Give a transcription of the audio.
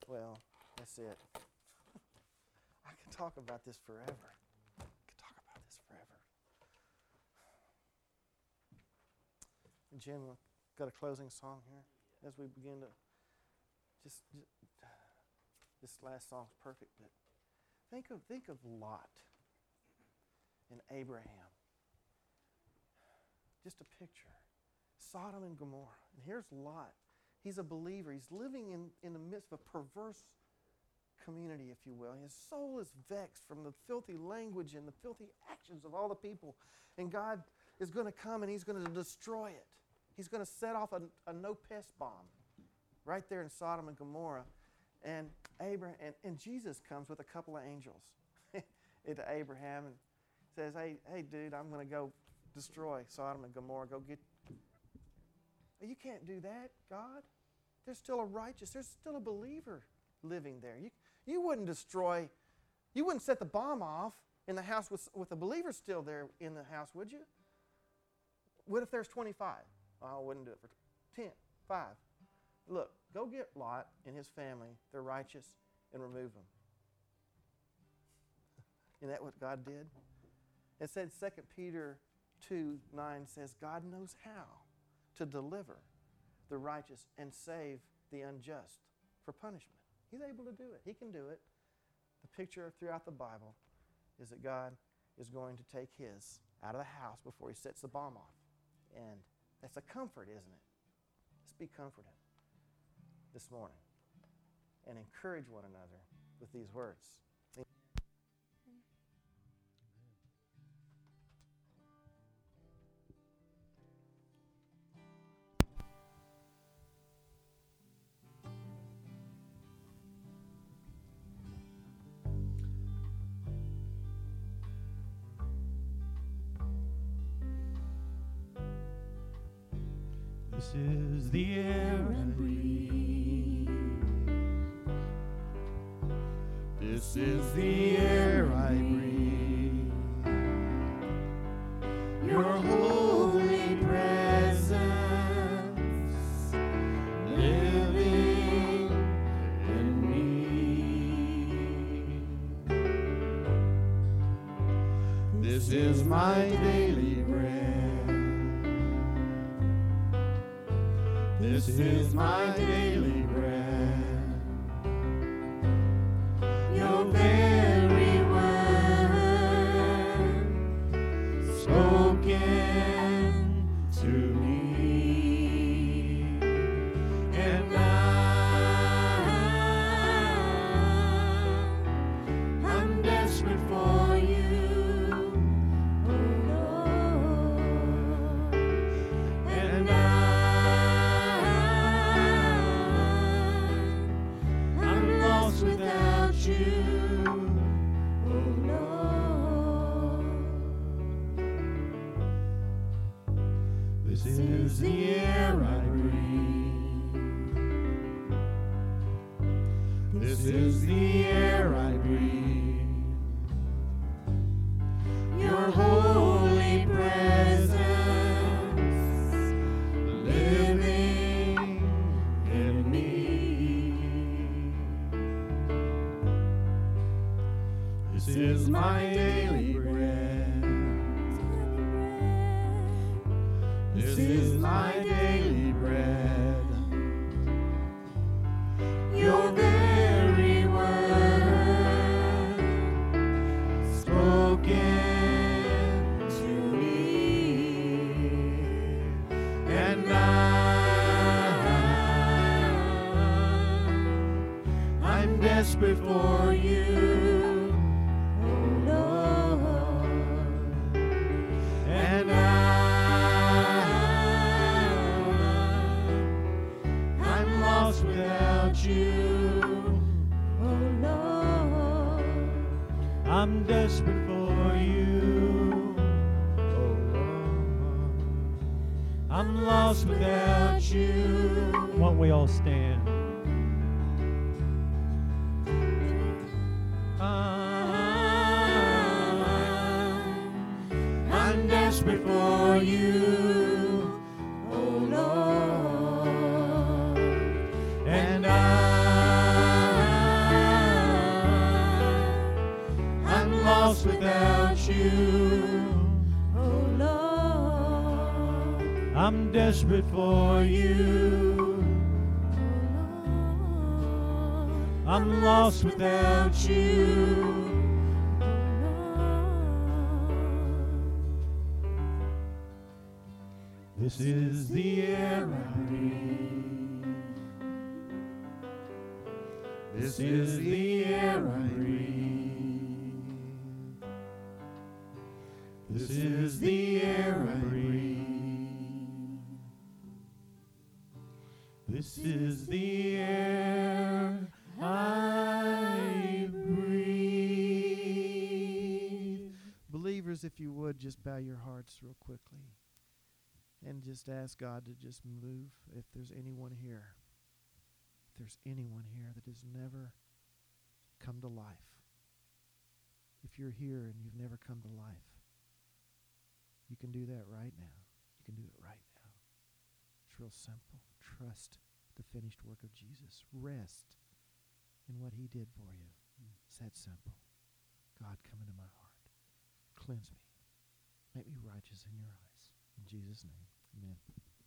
Well, that's it. I could talk about this forever. Jim, got a closing song here as we begin to just this last song's perfect, but think of Lot and Abraham. Just a picture. Sodom and Gomorrah. And here's Lot. He's a believer. He's living in the midst of a perverse community, if you will. His soul is vexed from the filthy language and the filthy actions of all the people. And God is going to come and He's going to destroy it. He's going to set off a no-pest bomb right there in Sodom and Gomorrah. And Abraham and Jesus comes with a couple of angels into Abraham and says, hey, dude, I'm going to go destroy Sodom and Gomorrah. Go get... You can't do that, God. There's still a righteous, there's still a believer living there. You wouldn't destroy, you wouldn't set the bomb off in the house with a believer still there in the house, would you? What if there's 25? I wouldn't do it for 10, 5. Look, go get Lot and his family. They're righteous, and remove them. Isn't that what God did? It said 2 Peter 2:9 says, God knows how to deliver the righteous and save the unjust for punishment. He's able to do it. He can do it. The picture throughout the Bible is that God is going to take His out of the house before He sets the bomb off. And that's a comfort, isn't it? Let's be comforted this morning and encourage one another with these words. This is the air I breathe. This is the air I breathe. Your holy presence living in me. This is my daily bread. This is my daily bread. Your very word spoken to me. And I'm desperate for you, oh Lord. And without you, oh Lord. This is the air I breathe. This is the air I breathe. Your holy presence living in me. This is my daily bread. This is my daily bread. Your very word spoken to me. And I'm desperate for you. You, oh Lord, I'm desperate for you, oh Lord, I'm lost without you. Won't we all stand? I'm desperate for you, oh Lord. And lost without you. Oh Lord, I'm desperate for you. I'm lost without you. This is the air I breathe. This is the air I breathe. This is the air I breathe. This is the air I breathe. Believers, if you would, just bow your hearts real quickly and just ask God to just move. If there's anyone here, that has never come to life, if you're here and you've never come to life, you can do that right now. You can do it right now. It's real simple. Trust the finished work of Jesus. Rest in what he did for you. It's that simple. God, come into my heart. Cleanse me. Make me righteous in your eyes. In Jesus' name, amen.